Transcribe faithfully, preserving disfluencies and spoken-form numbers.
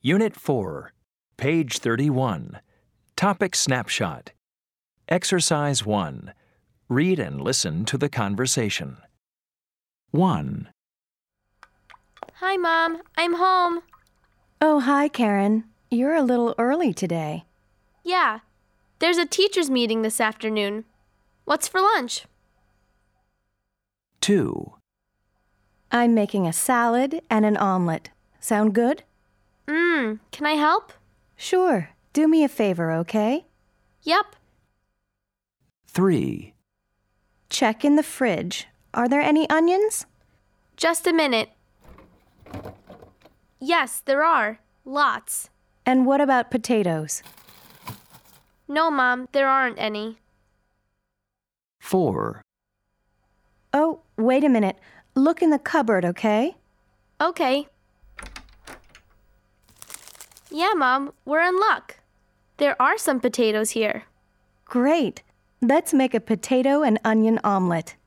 Unit four, page thirty-one. Topic snapshot. Exercise one. Read and listen to the conversation. one. Hi, Mom. I'm home. Oh, hi, Karen. You're a little early today. Yeah. There's a teacher's meeting this afternoon. What's for lunch? two. I'm making a salad and an omelet. Sound good? Mmm, can I help? Sure. Do me a favor, okay? Yep. three. Check in the fridge. Are there any onions? Just a minute. Yes, there are. Lots. And what about potatoes? No, Mom, there aren't any. four. Oh, wait a minute. Look in the cupboard, okay? Okay. Yeah, Mom, we're in luck. There are some potatoes here. Great. Let's make a potato and onion omelet.